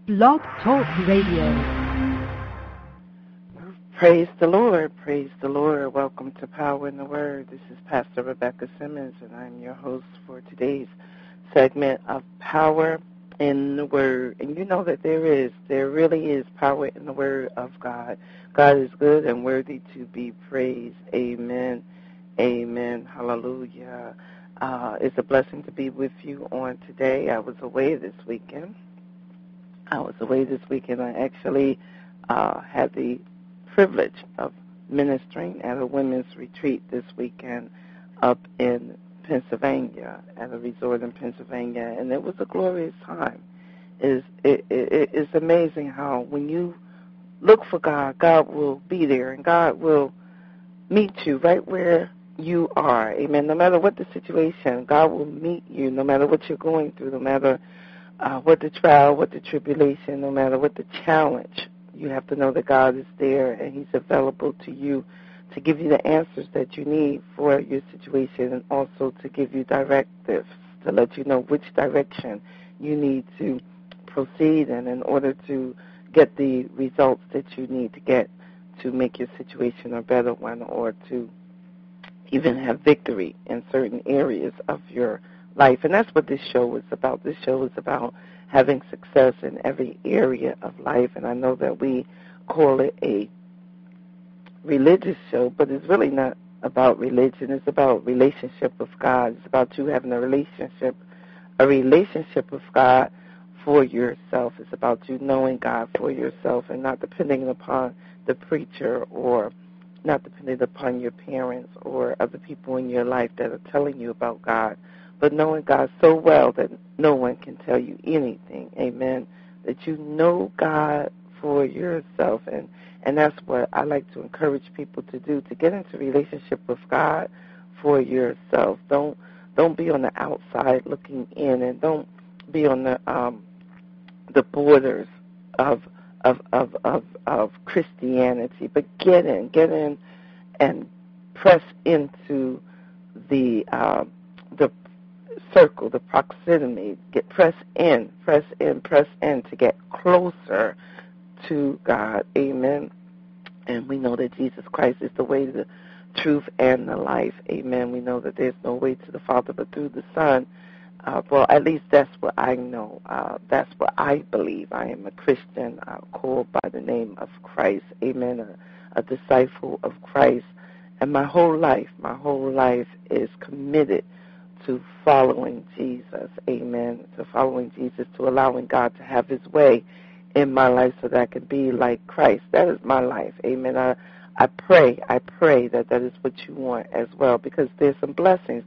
Blog Talk Radio. Praise the Lord. Praise the Lord. Welcome to Power in the Word. This is Pastor Rebecca Simmons, and I'm your host for today's segment of Power in the Word. And you know that there really is power in the Word of God. God is good and worthy to be praised. Amen. Amen. Hallelujah. It's a blessing to be with you on today. I was away this weekend. I actually had the privilege of ministering at a women's retreat this weekend up in Pennsylvania, at a resort in Pennsylvania, and it was a glorious time. It's amazing how when you look for God, God will be there, and God will meet you right where you are. Amen. No matter what the situation, God will meet you, no matter what you're going through, no matter what the trial, what the tribulation, no matter what the challenge. You have to know that God is there and He's available to you to give you the answers that you need for your situation, and also to give you directives, to let you know which direction you need to proceed in order to get the results that you need to get to make your situation a better one, or to even have victory in certain areas of your life. And that's what this show is about. This show is about having success in every area of life. And I know that we call it a religious show, but it's really not about religion. It's about relationship with God. It's about you having a relationship with God for yourself. It's about you knowing God for yourself and not depending upon the preacher, or not depending upon your parents or other people in your life that are telling you about God, but knowing God so well that no one can tell you anything. Amen. That you know God for yourself. And that's what I like to encourage people to do, to get into relationship with God for yourself. Don't be on the outside looking in, and don't be on the borders of Christianity, but get in and press into the circle, the proximity. Press in to get closer to God. Amen. And we know that Jesus Christ is the way, the truth, and the life. Amen. We know that there's no way to the Father but through the Son. Well, at least that's what I know. That's what I believe. I am a Christian called by the name of Christ. Amen. A disciple of Christ. And my whole life is committed to following Jesus. Amen. To following Jesus, to allowing God to have His way in my life so that I can be like Christ. That is my life. Amen. I pray that is what you want as well, because there's some blessings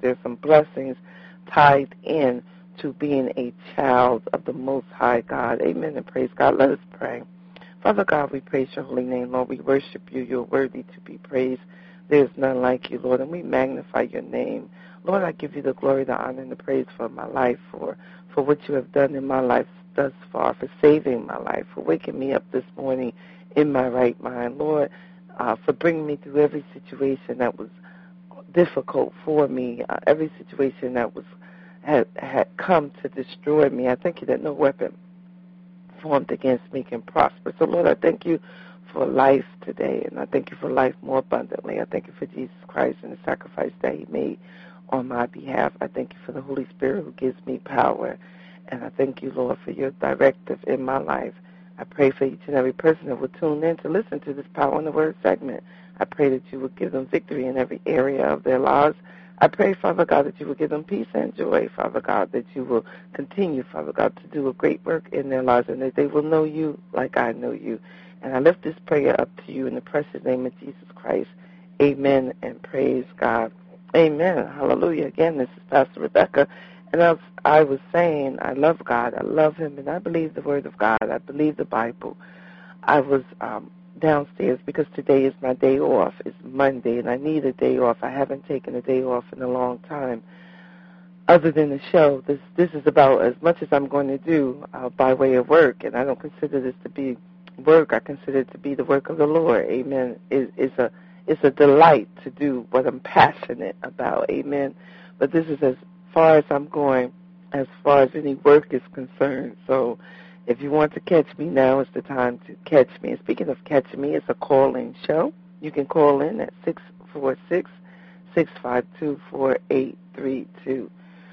tied in to being a child of the Most High God. Amen, and praise God. Let us pray. Father God, we praise your holy name, Lord. We worship you. You're worthy to be praised. There's none like you, Lord, and we magnify your name. Lord, I give you the glory, the honor, and the praise for my life, for what you have done in my life thus far, for saving my life, for waking me up this morning in my right mind, Lord, for bringing me through every situation that was difficult for me, every situation that had come to destroy me. I thank you that no weapon formed against me can prosper. So, Lord, I thank you for life today, and I thank you for life more abundantly. I thank you for Jesus Christ and the sacrifice that He made on my behalf. I thank you for the Holy Spirit who gives me power, and I thank you, Lord, for your directive in my life. I pray for each and every person that will tune in to listen to this Power in the Word segment. I pray that you will give them victory in every area of their lives. I pray, Father God, that you will give them peace and joy, Father God, that you will continue, Father God, to do a great work in their lives, and that they will know you like I know you. And I lift this prayer up to you in the precious name of Jesus Christ. Amen, and praise God. Amen. Hallelujah. Again, this is Pastor Rebecca. And as I was saying, I love God. I love Him, and I believe the Word of God. I believe the Bible. I was downstairs because today is my day off. It's Monday, and I need a day off. I haven't taken a day off in a long time. Other than the show, this is about as much as I'm going to do by way of work, and I don't consider this to be work. I consider it to be the work of the Lord. Amen. It's a delight to do what I'm passionate about. Amen. But this is as far as I'm going, as far as any work is concerned. So If you want to catch me, now is the time to catch me. And speaking of catching me, it's a call-in show. You can call in at 646-652-4832.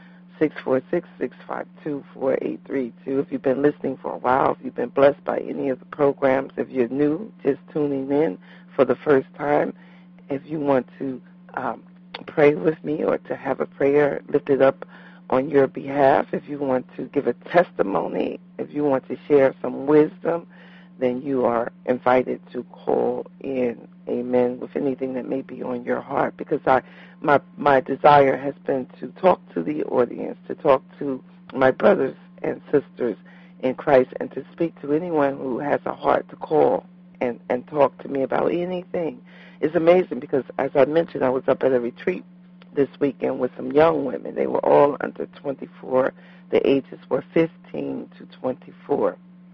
646-652-4832. If you've been listening for a while, if you've been blessed by any of the programs, if you're new, just tuning in for the first time, if you want to pray with me or to have a prayer lifted up on your behalf, if you want to give a testimony, if you want to share some wisdom, then you are invited to call in, amen, with anything that may be on your heart. Because my desire has been to talk to the audience, to talk to my brothers and sisters in Christ, and to speak to anyone who has a heart to call and talk to me about anything. It's amazing because, as I mentioned, I was up at a retreat this weekend with some young women. They were all under 24. The ages were 15 to 24.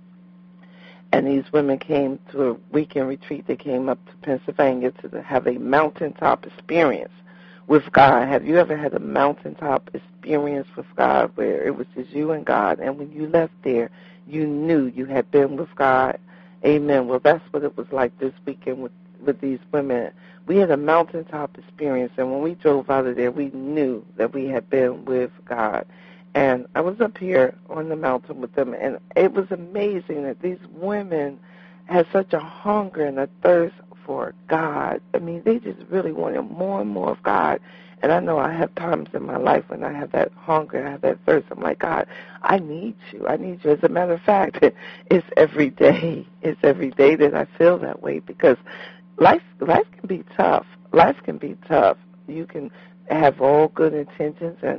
And these women came to a weekend retreat. They came up to Pennsylvania to have a mountaintop experience with God. Have you ever had a mountaintop experience with God where it was just you and God, and when you left there, you knew you had been with God? Amen. Well, that's what it was like this weekend with these women. We had a mountaintop experience, and when we drove out of there, we knew that we had been with God. And I was up here on the mountain with them, and it was amazing that these women had such a hunger and a thirst for God. I mean, they just really wanted more and more of God. And I know I have times in my life when I have that hunger and I have that thirst. I'm like, God, I need you. I need you. As a matter of fact, it's every day. It's every day that I feel that way, because life can be tough. Life can be tough. You can have all good intentions and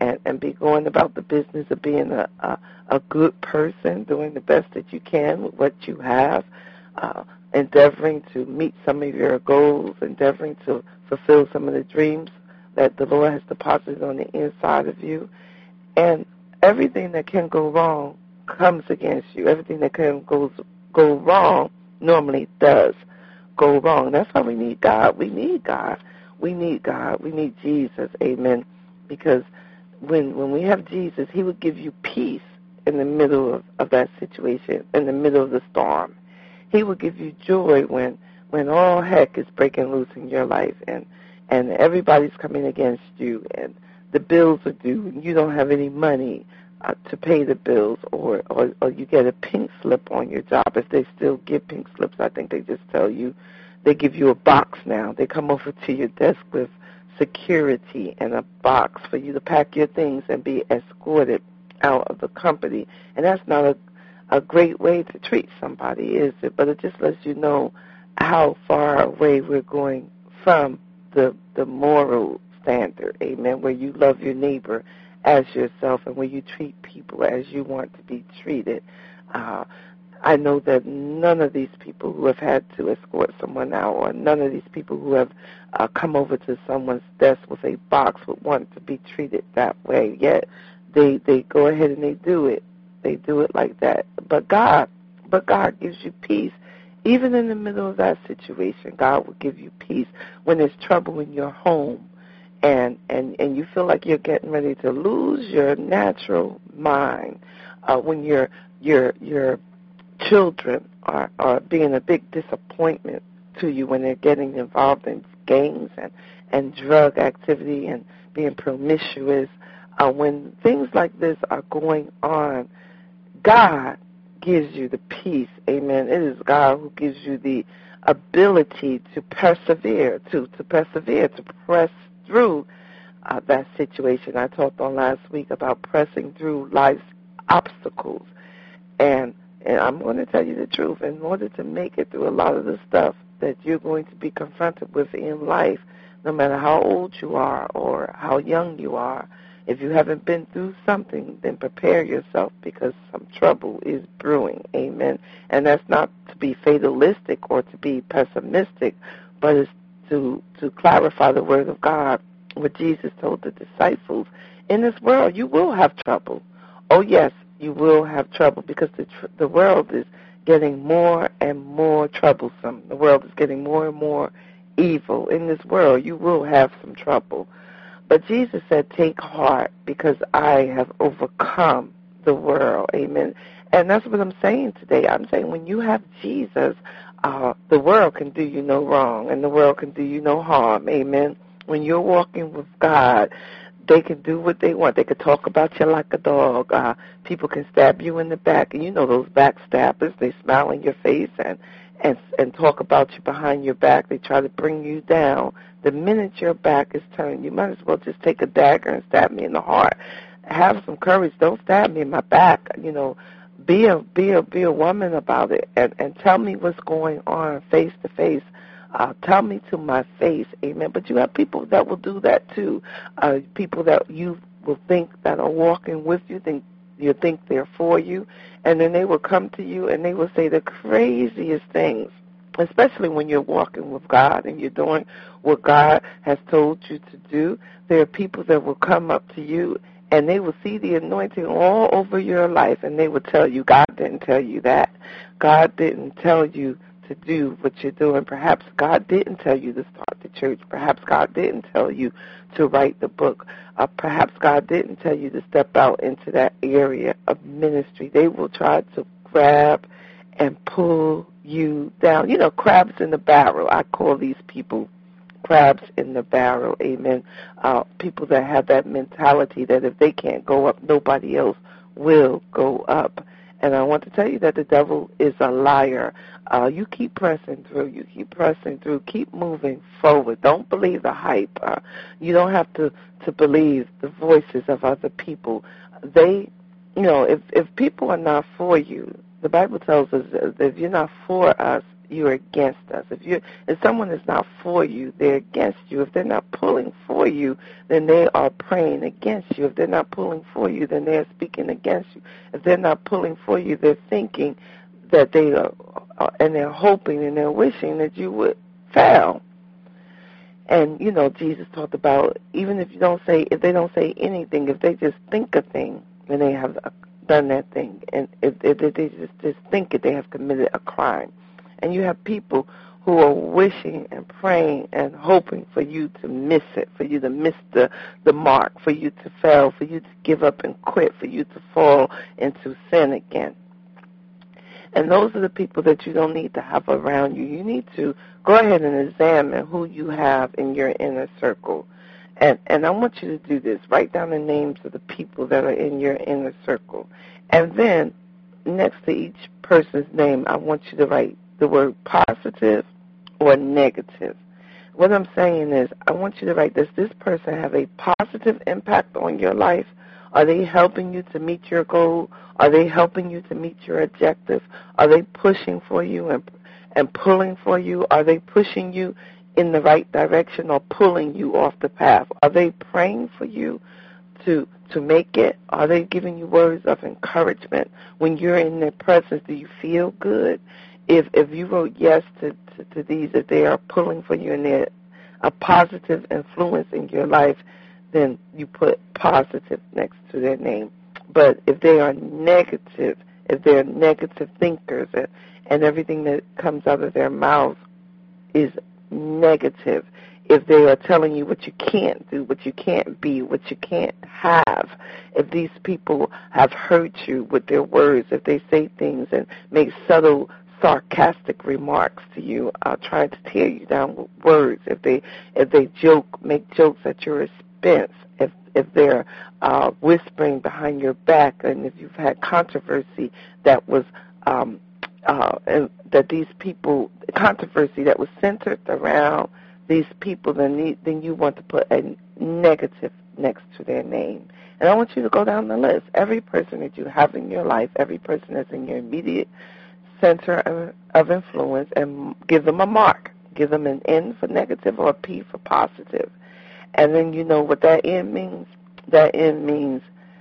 be going about the business of being a good person, doing the best that you can with what you have, endeavoring to meet some of your goals, endeavoring to fulfill some of the dreams that the Lord has deposited on the inside of you. And everything that can go wrong comes against you. Everything that can go wrong normally does go wrong. That's why we need God. We need God. We need God. We need Jesus. Amen. Because when we have Jesus, he will give you peace in the middle of that situation, in the middle of the storm. He will give you joy when all heck is breaking loose in your life and everybody's coming against you and the bills are due and you don't have any money to pay the bills, or you get a pink slip on your job. If they still give pink slips, I think they just tell you, they give you a box now. They come over to your desk with security and a box for you to pack your things and be escorted out of the company. And that's not a great way to treat somebody, is it? But it just lets you know how far away we're going from the moral standard, amen, where you love your neighbor as yourself and where you treat people as you want to be treated. I know that none of these people who have had to escort someone out, or none of these people who have come over to someone's desk with a box would want to be treated that way. Yet they go ahead and they do it. They do it like that. But God gives you peace. Even in the middle of that situation, God will give you peace when there's trouble in your home and you feel like you're getting ready to lose your natural mind, when your children are being a big disappointment to you, when they're getting involved in gangs and drug activity and being promiscuous. When things like this are going on, God gives you the peace, amen. It is God who gives you the ability to persevere, to press through that situation. I talked on last week about pressing through life's obstacles. And I'm going to tell you the truth. In order to make it through a lot of the stuff that you're going to be confronted with in life, no matter how old you are or how young you are, if you haven't been through something, then prepare yourself, because some trouble is brewing. Amen. And that's not to be fatalistic or to be pessimistic, but it's to clarify the word of God, what Jesus told the disciples. In this world, you will have trouble. Oh, yes, you will have trouble, because the world is getting more and more troublesome. The world is getting more and more evil. In this world, you will have some trouble. But Jesus said, take heart, because I have overcome the world. Amen. And that's what I'm saying today. I'm saying when you have Jesus, the world can do you no wrong and the world can do you no harm. Amen. When you're walking with God, they can do what they want. They can talk about you like a dog. People can stab you in the back. And you know those backstabbers, they smile in your face and talk about you behind your back. They try to bring you down. The minute your back is turned, you might as well just take a dagger and stab me in the heart. Have some courage. Don't stab me in my back. You know, be a woman about it and tell me what's going on face to face. Tell me to my face, amen. But you have people that will do that too. People that you will think that are walking with you, you think they're for you, and then they will come to you and they will say the craziest things, especially when you're walking with God and you're doing what God has told you to do. There are people that will come up to you and they will see the anointing all over your life and they will tell you, God didn't tell you that. God didn't tell you to do what you're doing. Perhaps God didn't tell you to start the church. Perhaps God didn't tell you to write the book. Perhaps God didn't tell you to step out into that area of ministry. They will try to grab and pull you down. You know, crabs in the barrel. I call these people crabs in the barrel, amen. People that have that mentality that if they can't go up, nobody else will go up. And I want to tell you that the devil is a liar. You keep pressing through. You keep pressing through. Keep moving forward. Don't believe the hype. You don't have to believe the voices of other people. They, you know, if people are not for you, the Bible tells us that if you're not for us, you're against us. If someone is not for you, they're against you. If they're not pulling for you, then they are praying against you. If they're not pulling for you, then they're speaking against you. If they're not pulling for you, they're thinking that they are, and they're hoping and they're wishing that you would fail. And, you know, Jesus talked about even if they don't say anything, if they just think a thing, then they have done that thing. And if they just think it, they have committed a crime. And you have people who are wishing and praying and hoping for you to miss it, for you to miss the mark, for you to fail, for you to give up and quit, for you to fall into sin again. And those are the people that you don't need to have around you. You need to go ahead and examine who you have in your inner circle. And I want you to do this. Write down the names of the people that are in your inner circle. And then next to each person's name, I want you to write the word positive or negative. What I'm saying is I want you to write, does this person have a positive impact on your life? Are they helping you to meet your goal? Are they helping you to meet your objective? Are they pushing for you and pulling for you? Are they pushing you in the right direction or pulling you off the path? Are they praying for you to make it? Are they giving you words of encouragement? When you're in their presence, do you feel good? If you wrote yes to these, if they are pulling for you and they're a positive influence in your life, then you put positive next to their name. But if they are negative, if they're negative thinkers and everything that comes out of their mouths is negative, if they are telling you what you can't do, what you can't be, what you can't have, if these people have hurt you with their words, if they say things and make subtle sarcastic remarks to you, trying to tear you down with words, if they make jokes at your expense, if they're whispering behind your back, and if you've had controversy that was and that these people, controversy that was centered around these people, then you want to put a negative next to their name. And I want you to go down the list. Every person that you have in your life, every person that's in your immediate center of influence, and give them a mark. Give them an N for negative or a P for positive. And then you know what that N means? That N means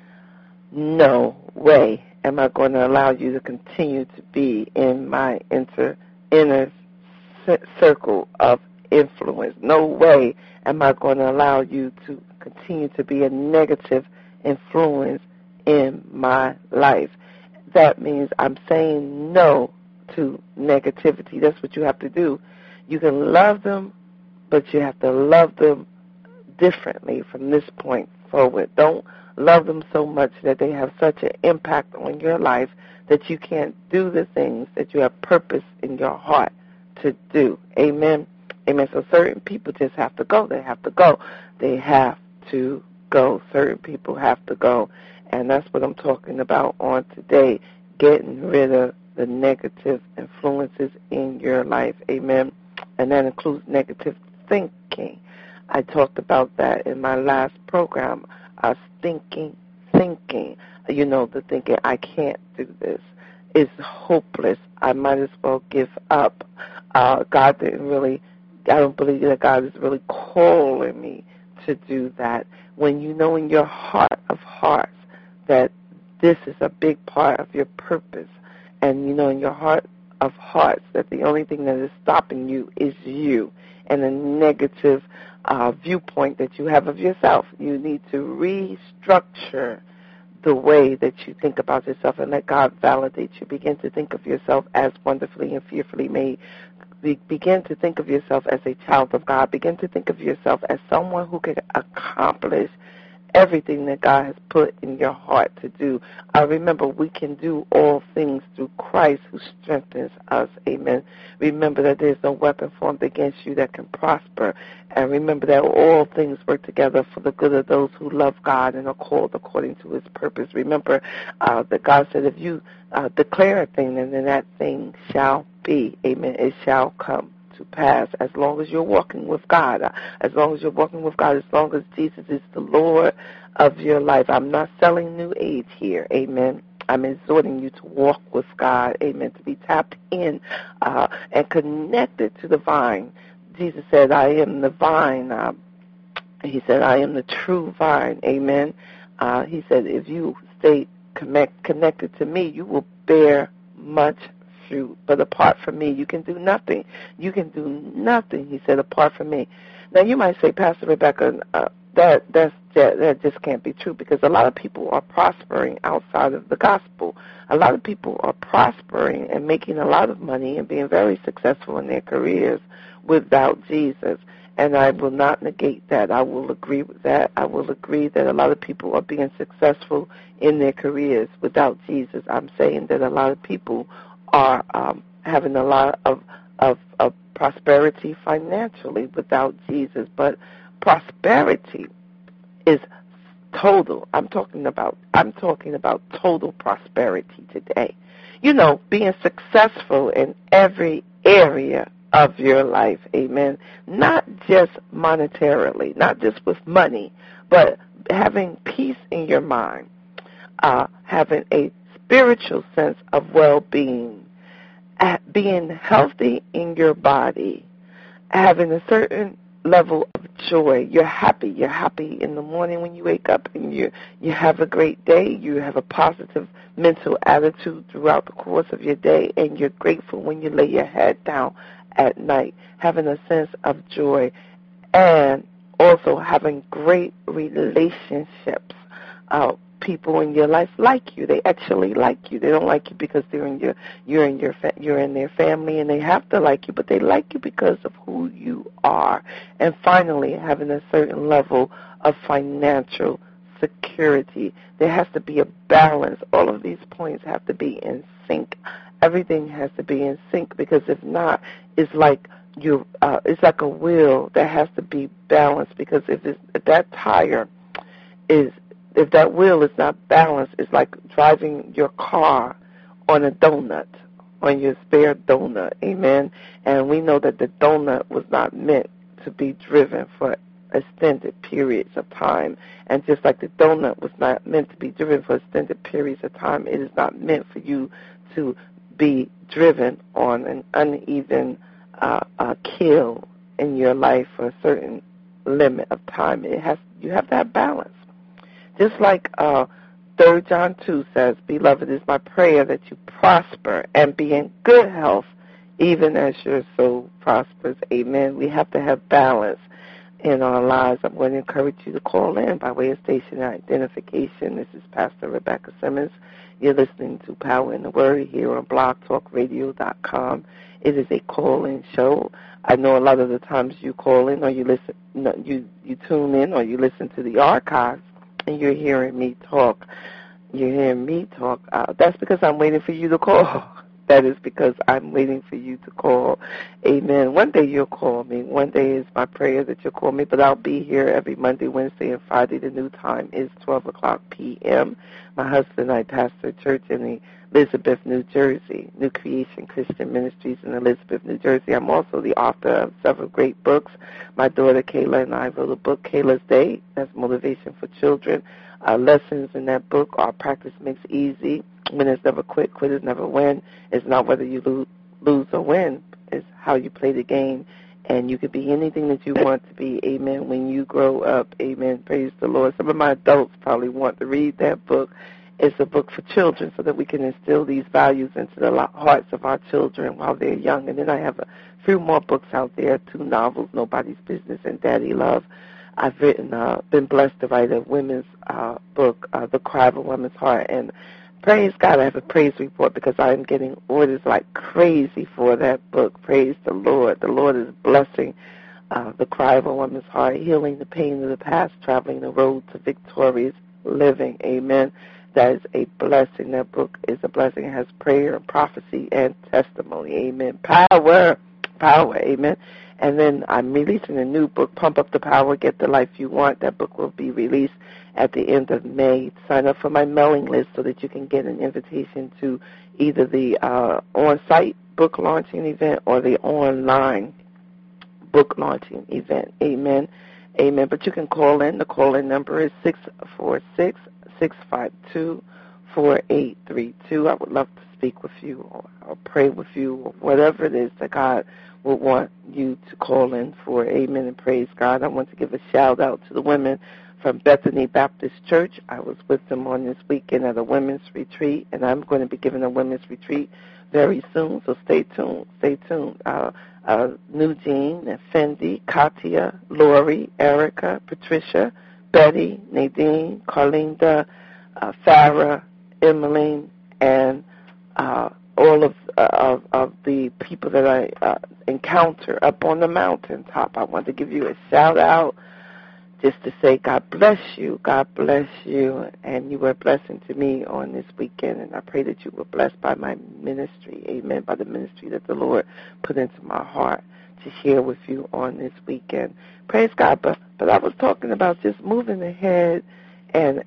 no way am I going to allow you to continue to be in my inner circle of influence. No way am I going to allow you to continue to be a negative influence in my life. That means I'm saying no to negativity. That's what you have to do. You can love them, but you have to love them differently from this point forward. Don't love them so much that they have such an impact on your life that you can't do the things that you have purpose in your heart to do. Amen. Amen. So certain people just have to go. They have to go. They have to go. Certain people have to go. And that's what I'm talking about on today, getting rid of the negative influences in your life. Amen. And that includes negative thinking. I talked about that in my last program. Thinking. You know, the thinking, I can't do this. It's hopeless. I might as well give up. God didn't really, I don't believe that God is really calling me to do that. When you know in your heart of hearts that this is a big part of your purpose, and you know in your heart of hearts that the only thing that is stopping you is you and a negative viewpoint that you have of yourself, you need to restructure the way that you think about yourself and let God validate you. Begin to think of yourself as wonderfully and fearfully made. Begin to think of yourself as a child of God. Begin to think of yourself as someone who can accomplish everything that God has put in your heart to do. Remember, we can do all things through Christ who strengthens us. Amen. Remember that there's no weapon formed against you that can prosper. And remember that all things work together for the good of those who love God and are called according to his purpose. Remember that God said if you declare a thing, then that thing shall be. Amen. It shall come to pass as long as you're walking with God. As long as you're walking with God, as long as Jesus is the Lord of your life. I'm not selling New Age here. Amen. I'm exhorting you to walk with God. Amen. To be tapped in and connected to the vine. Jesus said, I am the vine. He said, I am the true vine. Amen. He said, if you stay connected to me, you will bear much fruit. But apart from me, you can do nothing. You can do nothing, he said, apart from me. Now, you might say, Pastor Rebecca, that just can't be true, because a lot of people are prospering outside of the gospel. A lot of people are prospering and making a lot of money and being very successful in their careers without Jesus. And I will not negate that. I will agree with that. I will agree that a lot of people are being successful in their careers without Jesus. I'm saying that a lot of people are having a lot of prosperity financially without Jesus. But prosperity is total. I'm talking about total prosperity today. You know, being successful in every area of your life, amen. Not just monetarily, not just with money, but having peace in your mind, having a spiritual sense of well-being, being healthy in your body, having a certain level of joy. You're happy. You're happy in the morning when you wake up and you have a great day. You have a positive mental attitude throughout the course of your day, and you're grateful when you lay your head down at night, having a sense of joy, and also having great relationships. People in your life like you. They actually like you. They don't like you because you're in their family and they have to like you, but they like you because of who you are. And finally, having a certain level of financial security. There has to be a balance. All of these points have to be in sync. Everything has to be in sync, because if not, it's like it's like a wheel that has to be balanced. Because if that wheel is not balanced, it's like driving your car on a donut, on your spare donut. Amen. And we know that the donut was not meant to be driven for extended periods of time. And just like the donut was not meant to be driven for extended periods of time, it is not meant for you to be driven on an uneven keel in your life for a certain limit of time. You have to have balance. Just like 3 John 2 says, Beloved, it is my prayer that you prosper and be in good health, even as your soul prospers. Amen. We have to have balance in our lives. I'm going to encourage you to call in by way of station identification. This is Pastor Rebecca Simmons. You're listening to Power in the Word here on blogtalkradio.com. It is a call-in show. I know a lot of the times you call in or you listen, you tune in or you listen to the archives, and you're hearing me talk. You hear me talk. That's because I'm waiting for you to call. That is because I'm waiting for you to call. Amen. One day you'll call me. One day is my prayer that you'll call me, but I'll be here every Monday, Wednesday, and Friday. The new time is 12 o'clock p.m. My husband and I pastor a church in Elizabeth, New Jersey, New Creation Christian Ministries in Elizabeth, New Jersey. I'm also the author of several great books. My daughter Kayla and I wrote a book, Kayla's Day. That's motivation for children. Lessons in that book are practice makes easy. Winners never quit, quitters never win. It's not whether you lose or win. It's how you play the game. And you can be anything that you want to be, amen, when you grow up, amen. Praise the Lord. Some of my adults probably want to read that book. It's a book for children so that we can instill these values into the hearts of our children while they're young. And then I have a few more books out there, 2 novels, Nobody's Business and Daddy Love. I've been blessed to write a women's book, The Cry of a Woman's Heart. And praise God, I have a praise report because I'm getting orders like crazy for that book. Praise the Lord. The Lord is blessing The Cry of a Woman's Heart, healing the pain of the past, traveling the road to victorious living. Amen. That is a blessing. That book is a blessing. It has prayer and prophecy and testimony. Amen. Power. Amen. And then I'm releasing a new book, Pump Up the Power, Get the Life You Want. That book will be released at the end of May. Sign up for my mailing list so that you can get an invitation to either the on-site book launching event or the online book launching event. Amen. Amen. But you can call in. The call-in number is 646-652-4832. I would love to speak with you or pray with you or whatever it is that God will want you to call in for. Amen and praise God. I want to give a shout-out to the women from Bethany Baptist Church. I was with them on this weekend at a women's retreat, and I'm going to be giving a women's retreat very soon, so stay tuned. Nugene, Fendi, Katia, Lori, Erica, Patricia, Betty, Nadine, Carlinda, Farah, Emmeline, and all of the people that I encounter up on the mountaintop. I want to give you a shout-out just to say God bless you, and you were a blessing to me on this weekend, and I pray that you were blessed by my ministry, amen, by the ministry that the Lord put into my heart to share with you on this weekend. Praise God, but I was talking about just moving ahead and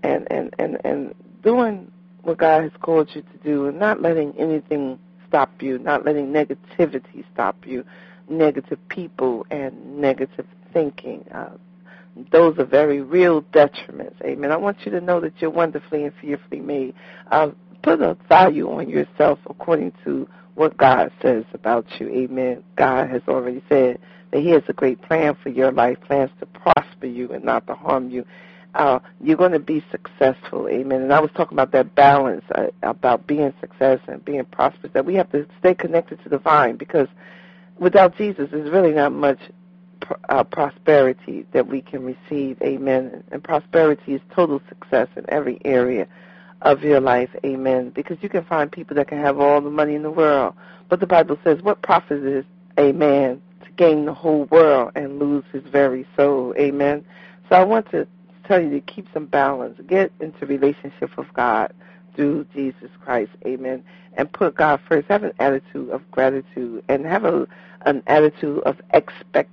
doing what God has called you to do and not letting anything stop you, not letting negativity stop you, negative people and negative thinking. Those are very real detriments. Amen. I want you to know that you're wonderfully and fearfully made. Put a value on yourself according to what God says about you. Amen. God has already said that He has a great plan for your life, plans to prosper you and not to harm you. You're going to be successful. Amen. And I was talking about that balance, about being success and being prosperous, that we have to stay connected to the vine, because without Jesus, there's really not much prosperity that we can receive. Amen. And prosperity is total success in every area of your life. Amen. Because you can find people that can have all the money in the world, but the Bible says, what profit is a man to gain the whole world and lose his very soul? Amen. So I want to tell you to keep some balance. Get into relationship with God through Jesus Christ. Amen. And put God first. Have an attitude of gratitude and have an attitude of expectation.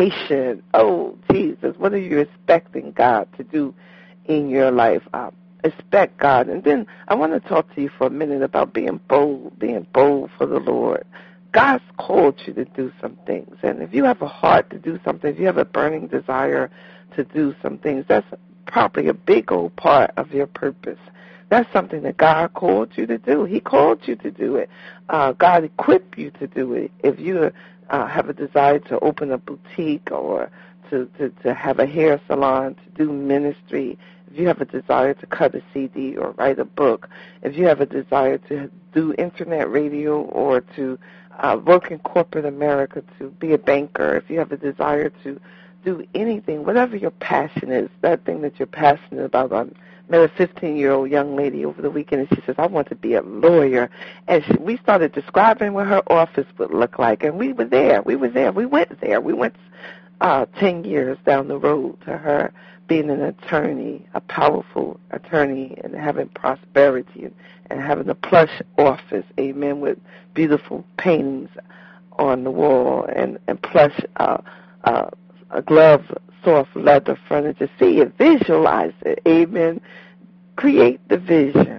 Oh, Jesus, what are you expecting God to do in your life? Expect God. And then I want to talk to you for a minute about being bold for the Lord. God's called you to do some things. And if you have a heart to do something, if you have a burning desire to do some things, that's probably a big old part of your purpose. That's something that God called you to do. He called you to do it. God equipped you to do it. If you have a desire to open a boutique or to have a hair salon, to do ministry, if you have a desire to cut a CD or write a book, if you have a desire to do internet radio or to work in corporate America, to be a banker, if you have a desire to do anything, whatever your passion is, that thing that you're passionate about. I met a 15-year-old young lady over the weekend, and she says, I want to be a lawyer. And we started describing what her office would look like, and we went there. We went 10 years down the road to her being an attorney, a powerful attorney, and having prosperity and having a plush office, amen, with beautiful paintings on the wall and plush a glove, soft leather furniture. See it, visualize it, amen. Create the vision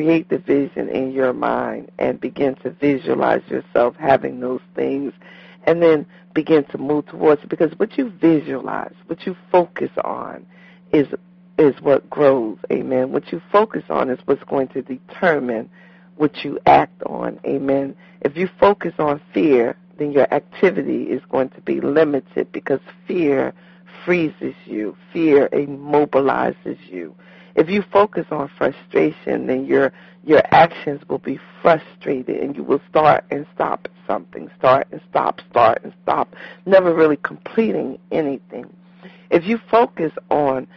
in your mind and begin to visualize yourself having those things, and then begin to move towards it, because what you visualize, what you focus on is what grows, amen. What you focus on is what's going to determine what you act on, amen. If you focus on fear, then your activity is going to be limited, because fear freezes you. Fear immobilizes you. If you focus on frustration, then your actions will be frustrated, and you will start and stop something, start and stop, never really completing anything. If you focus on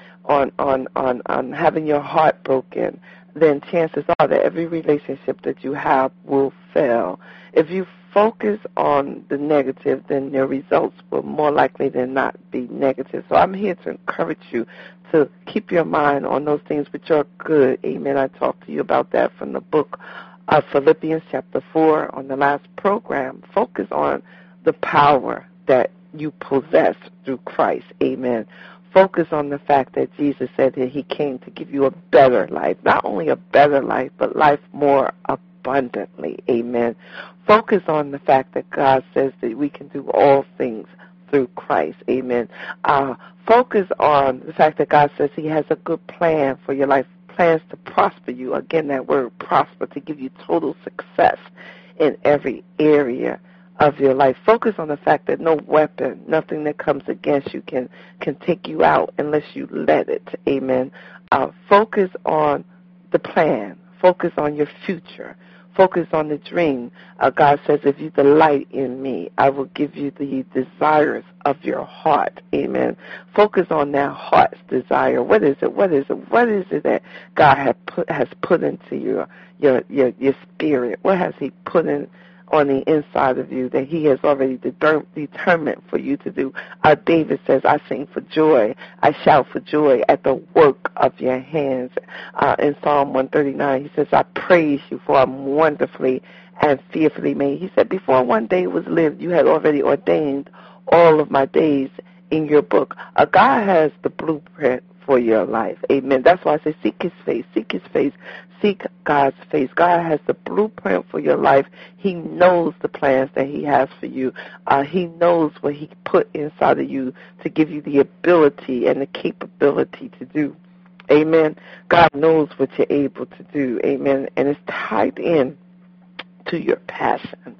having your heart broken, then chances are that every relationship that you have will fail. If you focus on the negative, then your results will more likely than not be negative. So I'm here to encourage you to keep your mind on those things which are good. Amen. I talked to you about that from the book of Philippians chapter 4 on the last program. Focus on the power that you possess through Christ. Amen. Focus on the fact that Jesus said that he came to give you a better life. Not only a better life, but life more abundantly. Amen. Focus on the fact that God says that we can do all things through Christ. Amen. Focus on the fact that God says he has a good plan for your life, plans to prosper you. Again, that word prosper, to give you total success in every area of your life. Focus on the fact that no weapon, nothing that comes against you can take you out unless you let it. Amen. Focus on the plan. Focus on your future. Focus on the dream. God says, if you delight in me, I will give you the desires of your heart. Amen. Focus on that heart's desire. What is it? What is it that God has put into your spirit? What has he put in on the inside of you that he has already determined for you to do? David says, I sing for joy, I shout for joy at the work of your hands. In Psalm 139, he says, I praise you, for I'm wonderfully and fearfully made. He said, before one day was lived, you had already ordained all of my days in your book. God has the blueprint for your life. Amen. That's why I say seek his face, seek his face, seek God's face. God has the blueprint for your life. He knows the plans that he has for you. He knows what he put inside of you to give you the ability and the capability to do. Amen. God knows what you're able to do. Amen. And it's tied in to your passion.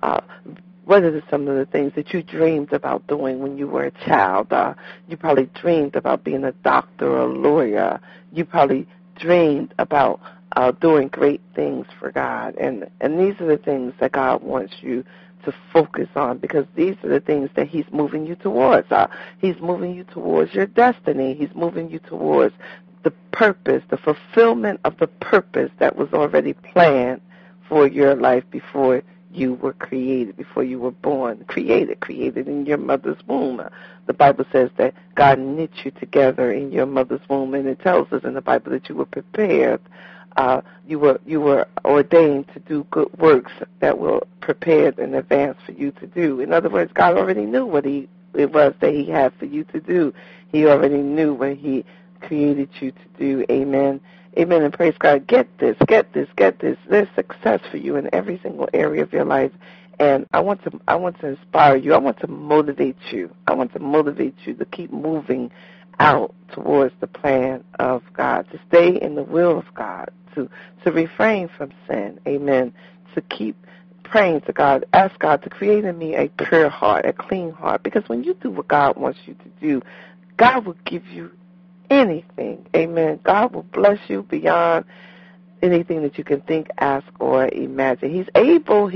What are some of the things that you dreamed about doing when you were a child? You probably dreamed about being a doctor or a lawyer. You probably dreamed about doing great things for God. And these are the things that God wants you to focus on, because these are the things that he's moving you towards. He's moving you towards your destiny. He's moving you towards the purpose, the fulfillment of the purpose that was already planned for your life before you were created, before you were born, created in your mother's womb. The Bible says that God knit you together in your mother's womb, and it tells us in the Bible that you were prepared. You were ordained to do good works that were prepared in advance for you to do. In other words, God already knew what it was that he had for you to do. He already knew what he created you to do. Amen. Amen, and praise God. Get this. There's success for you in every single area of your life, and I want to inspire you. I want to motivate you. I want to motivate you to keep moving out towards the plan of God, to stay in the will of God, to refrain from sin. Amen. To keep praying to God. Ask God to create in me a pure heart, a clean heart, because when you do what God wants you to do, God will give you anything. Amen. God will bless you beyond anything that you can think, ask, or imagine. He's able.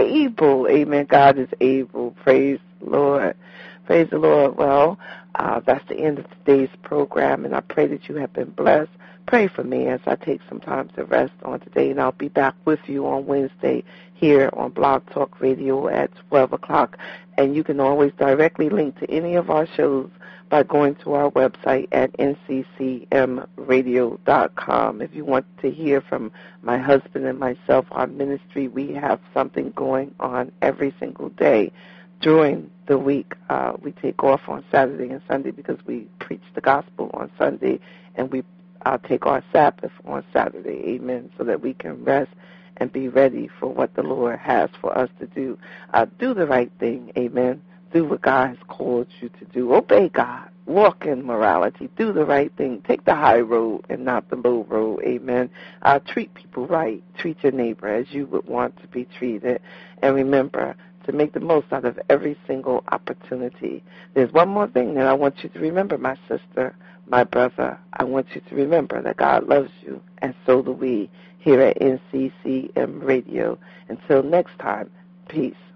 Amen. God is able. Praise the Lord. Praise the Lord. Well, that's the end of today's program, and I pray that you have been blessed. Pray for me as I take some time to rest on today, and I'll be back with you on Wednesday here on Blog Talk Radio at 12 o'clock. And you can always directly link to any of our shows by going to our website at nccmradio.com. If you want to hear from my husband and myself, our ministry, we have something going on every single day during the week. We take off on Saturday and Sunday because we preach the gospel on Sunday, and we take our Sabbath on Saturday, amen, so that we can rest and be ready for what the Lord has for us to do. Do the right thing, amen. Do what God has called you to do. Obey God. Walk in morality. Do the right thing. Take the high road and not the low road, amen. Treat people right. Treat your neighbor as you would want to be treated. And remember to make the most out of every single opportunity. There's one more thing that I want you to remember, my sister, my brother. I want you to remember that God loves you, and so do we here at NCCM Radio. Until next time, peace.